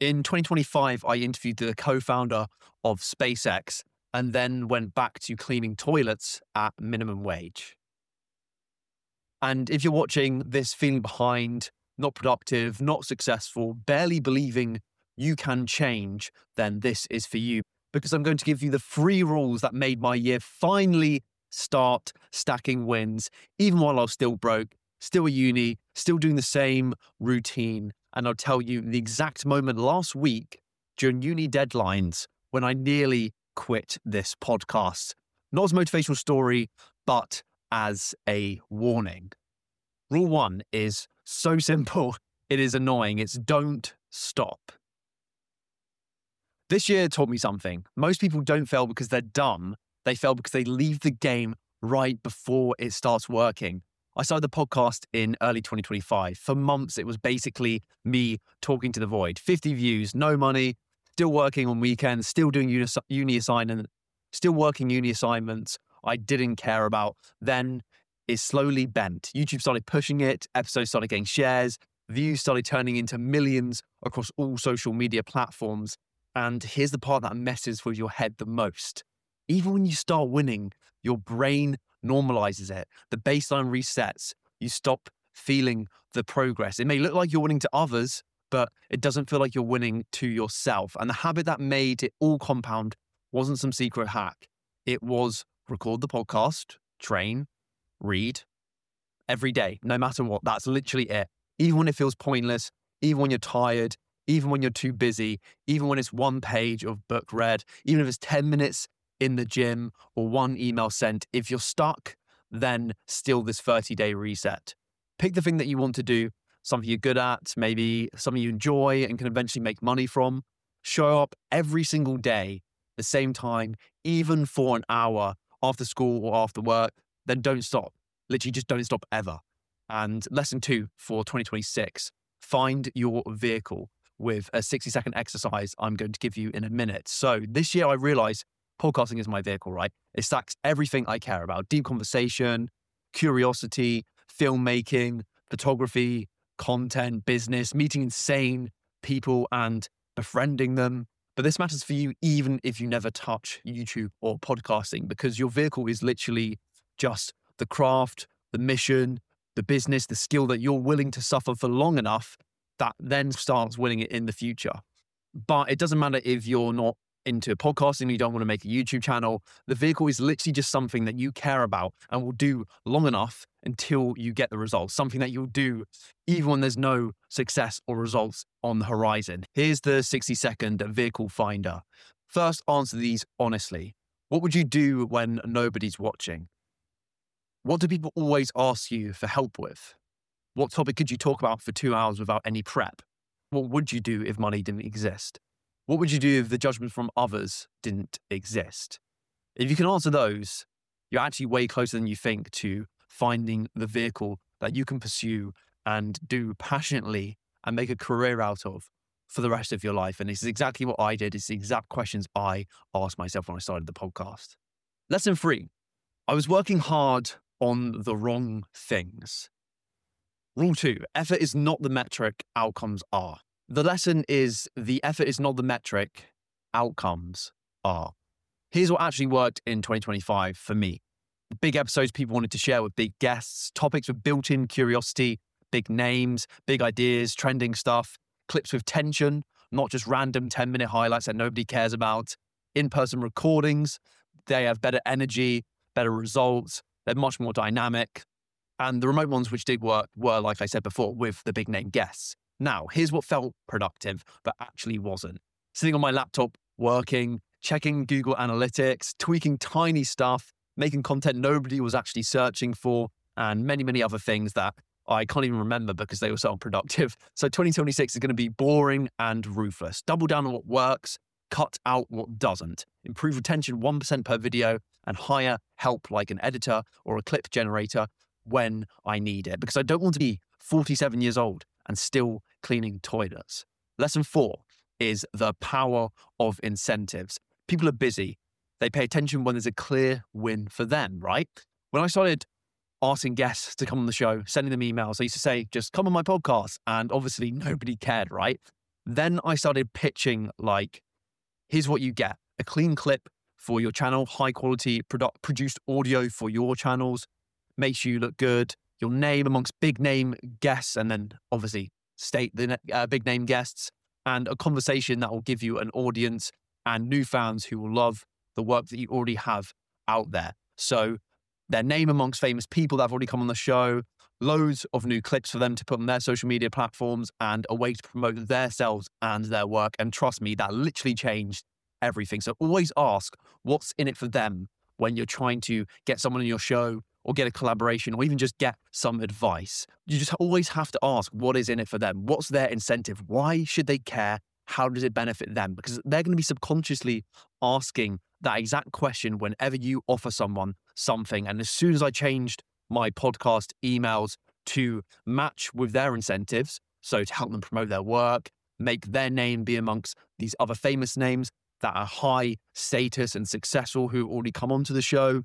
In 2025, I interviewed the co-founder of SpaceX and then went back to cleaning toilets at minimum wage. And if you're watching this feeling behind, not productive, not successful, barely believing you can change, then this is for you. Because I'm going to give you the 3 rules that made my year finally start stacking wins, even while I was still broke, still at uni, still doing the same routine. And I'll tell you the exact moment last week during uni deadlines when I nearly quit this podcast. Not as a motivational story, but as a warning. Rule 1 is so simple, it is annoying. It's don't stop. This year taught me something. Most people don't fail because they're dumb. They fail because they leave the game right before it starts working. I started the podcast in early 2025. For months, it was basically me talking to the void. 50 views, no money, still working on weekends, still doing uni assignments, still working uni assignments I didn't care about. Then it slowly bent. YouTube started pushing it, episodes started getting shares, views started turning into millions across all social media platforms. And here's the part that messes with your head the most. Even when you start winning, your brain normalizes it. The baseline resets. You stop feeling the progress. It may look like you're winning to others, but it doesn't feel like you're winning to yourself. And the habit that made it all compound wasn't some secret hack. It was record the podcast, train, read every day, no matter what. That's literally it. Even when it feels pointless, even when you're tired, even when you're too busy, even when it's 1 page of book read, even if it's 10 minutes in the gym or 1 email sent, if you're stuck, then still this 30-day reset. Pick the thing that you want to do, something you're good at, maybe something you enjoy and can eventually make money from. Show up every single day, the same time, even for an hour after school or after work, then don't stop. Literally just don't stop ever. And lesson 2 for 2026, find your vehicle with a 60-second exercise I'm going to give you in a minute. So this year I realized podcasting is my vehicle, right? It stacks everything I care about: deep conversation, curiosity, filmmaking, photography, content, business, meeting insane people and befriending them. But this matters for you even if you never touch YouTube or podcasting, because your vehicle is literally just the craft, the mission, the business, the skill that you're willing to suffer for long enough that then starts winning it in the future. But it doesn't matter if you're not into podcasting, you don't want to make a YouTube channel. The vehicle is literally just something that you care about and will do long enough until you get the results. Something that you'll do even when there's no success or results on the horizon. Here's the 60-second vehicle finder. First, answer these honestly. What would you do when nobody's watching? What do people always ask you for help with? What topic could you talk about for 2 hours without any prep? What would you do if money didn't exist? What would you do if the judgment from others didn't exist? If you can answer those, you're actually way closer than you think to finding the vehicle that you can pursue and do passionately and make a career out of for the rest of your life. And this is exactly what I did. It's the exact questions I asked myself when I started the podcast. Lesson 3, I was working hard on the wrong things. Rule 2, effort is not the metric, outcomes are. The lesson is the effort is not the metric, outcomes are. Here's what actually worked in 2025 for me. The big episodes people wanted to share with big guests, topics with built-in curiosity, big names, big ideas, trending stuff, clips with tension, not just random 10-minute highlights that nobody cares about, in-person recordings. They have better energy, better results. They're much more dynamic. And the remote ones which did work were, like I said before, with the big name guests. Now, here's what felt productive, but actually wasn't. Sitting on my laptop, working, checking Google Analytics, tweaking tiny stuff, making content nobody was actually searching for, and many, many other things that I can't even remember because they were so unproductive. So 2026 is going to be boring and ruthless. Double down on what works, cut out what doesn't. Improve retention 1% per video, and hire help like an editor or a clip generator when I need it, because I don't want to be 47 years old and still cleaning toilets. Lesson 4 is the power of incentives. People are busy. They pay attention when there's a clear win for them, right? When I started asking guests to come on the show, sending them emails, I used to say, just come on my podcast. And obviously nobody cared, right? Then I started pitching like, here's what you get: a clean clip for your channel, high quality produced audio for your channels, makes you look good, your name amongst big name guests, and then obviously state the big name guests, and a conversation that will give you an audience and new fans who will love the work that you already have out there. So their name amongst famous people that have already come on the show, loads of new clips for them to put on their social media platforms, and a way to promote themselves and their work. And trust me, that literally changed everything. So always ask what's in it for them when you're trying to get someone on your show or get a collaboration or even just get some advice. You just always have to ask what is in it for them. What's their incentive? Why should they care? How does it benefit them? Because they're going to be subconsciously asking that exact question whenever you offer someone something. And as soon as I changed my podcast emails to match with their incentives, so to help them promote their work, make their name be amongst these other famous names that are high status and successful who already come onto the show,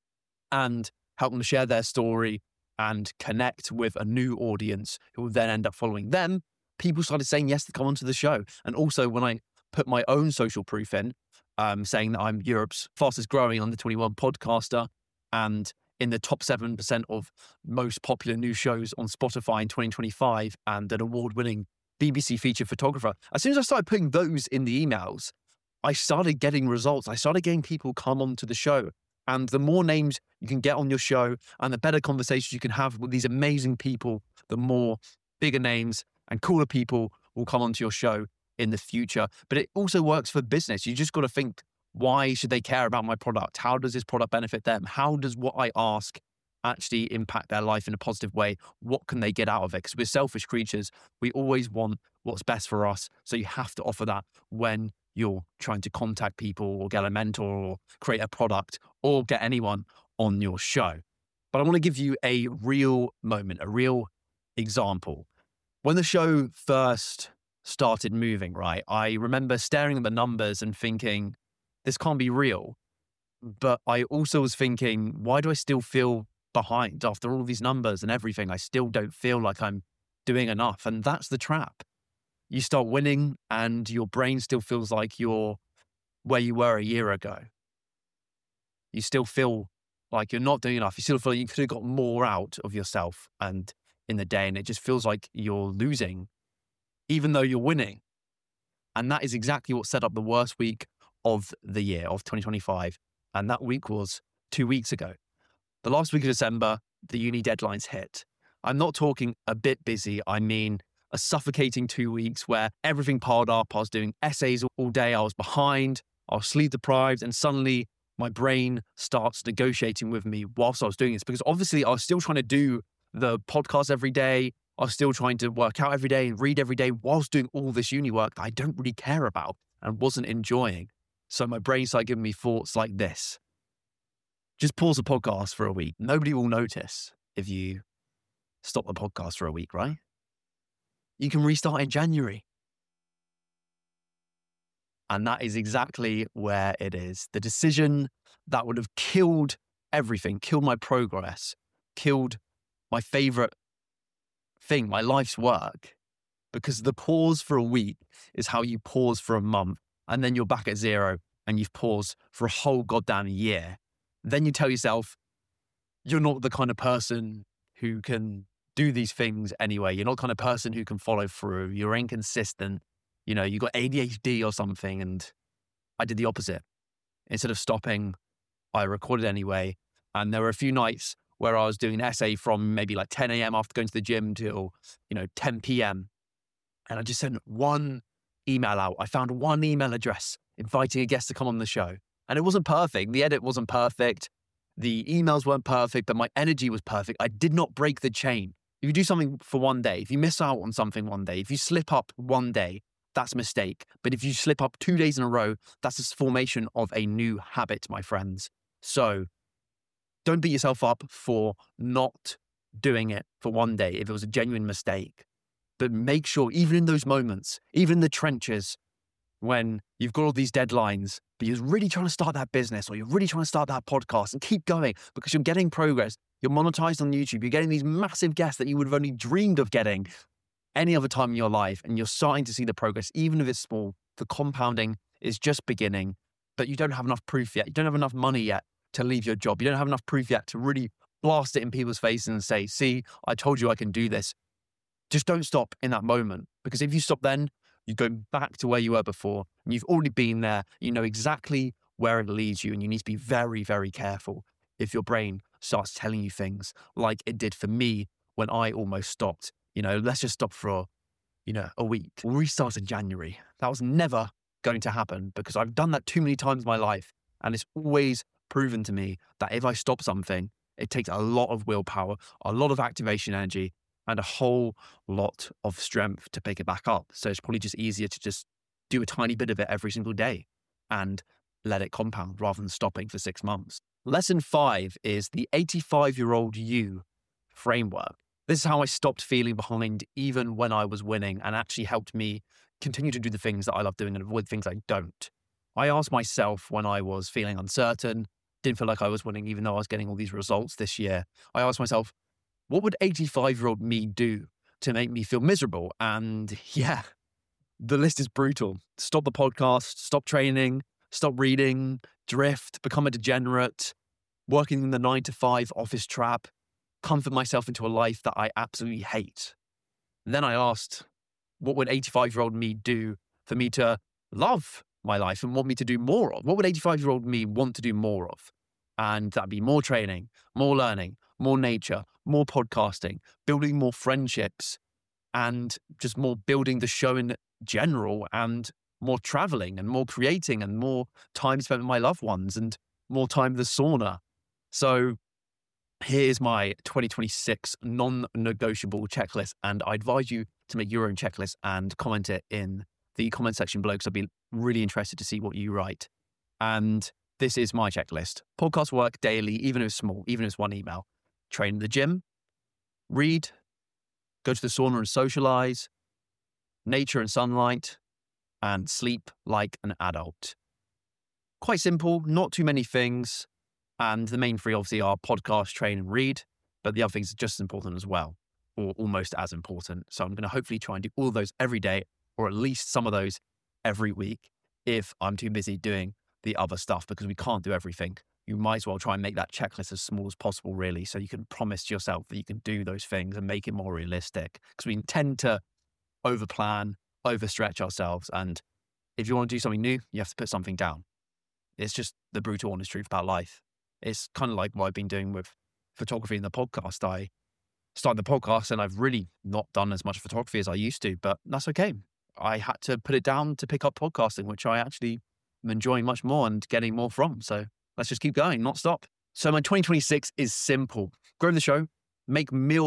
and help them share their story and connect with a new audience who will then end up following them, people started saying yes to come onto the show. And also when I put my own social proof in, saying that I'm Europe's fastest growing under 21 podcaster and in the top 7% of most popular new shows on Spotify in 2025 and an award-winning BBC featured photographer, as soon as I started putting those in the emails, I started getting results. I started getting people come onto the show. And the more names you can get on your show and the better conversations you can have with these amazing people, the more bigger names and cooler people will come onto your show in the future. But it also works for business. You just got to think, why should they care about my product? How does this product benefit them? How does what I ask actually impact their life in a positive way? What can they get out of it? Because we're selfish creatures. We always want what's best for us. So you have to offer that when you're trying to contact people or get a mentor or create a product or get anyone on your show. But I want to give you a real moment, a real example. When the show first started moving, right, I remember staring at the numbers and thinking, this can't be real. But I also was thinking, why do I still feel behind after all these numbers and everything? I still don't feel like I'm doing enough. And that's the trap. You start winning and your brain still feels like you're where you were a year ago. You still feel like you're not doing enough. You still feel like you could have got more out of yourself and in the day. And it just feels like you're losing, even though you're winning. And that is exactly what set up the worst week of the year of 2025. And that week was 2 weeks ago. The last week of December, the uni deadlines hit. I'm not talking a bit busy. I mean, a suffocating 2 weeks where everything piled up. I was doing essays all day. I was behind. I was sleep deprived. And suddenly my brain starts negotiating with me whilst I was doing this, because obviously I was still trying to do the podcast every day. I was still trying to work out every day and read every day whilst doing all this uni work that I don't really care about and wasn't enjoying. So my brain started giving me thoughts like this: just pause the podcast for a week. Nobody will notice if you stop the podcast for a week, right? You can restart in January. And that is exactly where it is. The decision that would have killed everything, killed my progress, killed my favorite thing, my life's work. Because the pause for a week is how you pause for a month, and then you're back at zero and you've paused for a whole goddamn year. Then you tell yourself, you're not the kind of person who can do these things anyway. You're not the kind of person who can follow through. You're inconsistent. You know, you got ADHD or something. And I did the opposite. Instead of stopping, I recorded anyway. And there were a few nights where I was doing an essay from maybe like 10 a.m. after going to the gym till, 10 p.m. And I just sent one email out. I found one email address inviting a guest to come on the show. And it wasn't perfect. The edit wasn't perfect. The emails weren't perfect, but my energy was perfect. I did not break the chain. If you do something for one day, if you miss out on something one day, if you slip up one day, that's a mistake. But if you slip up 2 days in a row, that's the formation of a new habit, my friends. So don't beat yourself up for not doing it for one day if it was a genuine mistake. But make sure, even in those moments, even in the trenches, when you've got all these deadlines, but you're really trying to start that business or you're really trying to start that podcast, and keep going because you're getting progress. You're monetized on YouTube. You're getting these massive guests that you would have only dreamed of getting. any other time in your life and you're starting to see the progress, even if it's small, the compounding is just beginning, but you don't have enough proof yet. You don't have enough money yet to leave your job. You don't have enough proof yet to really blast it in people's faces and say, see, I told you I can do this. Just don't stop in that moment, because if you stop then, you go back to where you were before and you've already been there. You know exactly where it leads you, and you need to be very, very careful if your brain starts telling you things like it did for me when I almost stopped. Let's just stop for, a week. We'll restart in January. That was never going to happen because I've done that too many times in my life. And it's always proven to me that if I stop something, it takes a lot of willpower, a lot of activation energy, and a whole lot of strength to pick it back up. So it's probably just easier to just do a tiny bit of it every single day and let it compound rather than stopping for 6 months. Lesson 5 is the 85-year-old you framework. This is how I stopped feeling behind even when I was winning, and actually helped me continue to do the things that I love doing and avoid things I don't. I asked myself when I was feeling uncertain, didn't feel like I was winning even though I was getting all these results this year. I asked myself, what would 85-year-old me do to make me feel miserable? And yeah, the list is brutal. Stop the podcast, stop training, stop reading, drift, become a degenerate, working in the 9-to-5 office trap, comfort myself into a life that I absolutely hate. Then I asked, what would 85-year-old me do for me to love my life and want me to do more of? What would 85-year-old me want to do more of? And that'd be more training, more learning, more nature, more podcasting, building more friendships, and just more building the show in general, and more traveling and more creating and more time spent with my loved ones and more time in the sauna. So here's my 2026 non-negotiable checklist, and I advise you to make your own checklist and comment it in the comment section below, because I'd be really interested to see what you write. And this is my checklist. Podcast work daily, even if it's small, even if it's one email. Train in the gym, read, go to the sauna and socialize, nature and sunlight, and sleep like an adult. Quite simple, not too many things. And the main three obviously are podcast, train, and read. But the other things are just as important as well, or almost as important. So I'm going to hopefully try and do all of those every day, or at least some of those every week if I'm too busy doing the other stuff, because we can't do everything. You might as well try and make that checklist as small as possible, really, so you can promise to yourself that you can do those things and make it more realistic. Because we tend to overplan, overstretch ourselves. And if you want to do something new, you have to put something down. It's just the brutal honest truth about life. It's kind of like what I've been doing with photography in the podcast. I started the podcast and I've really not done as much photography as I used to, but that's okay. I had to put it down to pick up podcasting, which I actually am enjoying much more and getting more from. So let's just keep going, not stop. So my 2026 is simple. Grow the show, make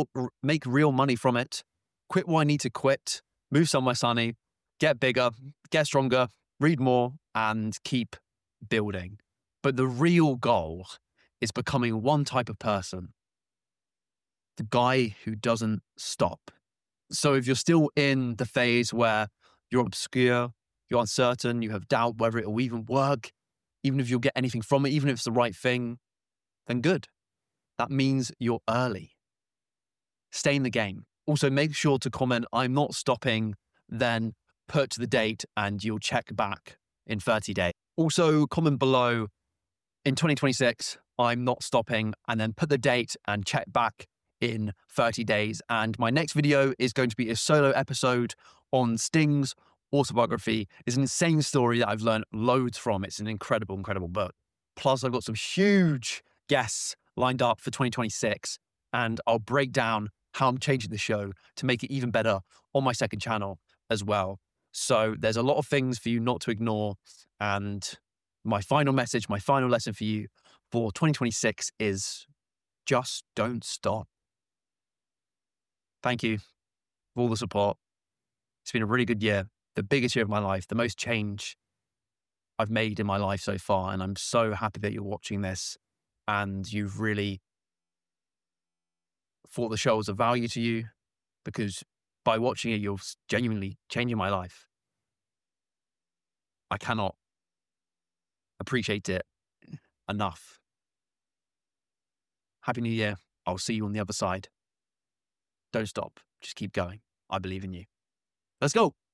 real money from it, quit what I need to quit, move somewhere sunny, get bigger, get stronger, read more, and keep building. But the real goal is becoming one type of person, the guy who doesn't stop. So if you're still in the phase where you're obscure, you're uncertain, you have doubt whether it will even work, even if you'll get anything from it, even if it's the right thing, then good. That means you're early. Stay in the game. Also, make sure to comment, I'm not stopping, then put the date and you'll check back in 30 days. Also, comment below, in 2026, I'm not stopping, and then put the date and check back in 30 days. And my next video is going to be a solo episode on Sting's autobiography. It's an insane story that I've learned loads from. It's an incredible, incredible book. Plus, I've got some huge guests lined up for 2026, and I'll break down how I'm changing the show to make it even better on my second channel as well. So there's a lot of things for you not to ignore. And my final message, my final lesson for you for 2026 is just don't stop. Thank you for all the support. It's been a really good year, the biggest year of my life, the most change I've made in my life so far. And I'm so happy that you're watching this and you've really thought the show was of value to you, because by watching it, you're genuinely changing my life. I cannot appreciate it enough. Happy New Year. I'll see you on the other side. Don't stop. Just keep going. I believe in you. Let's go.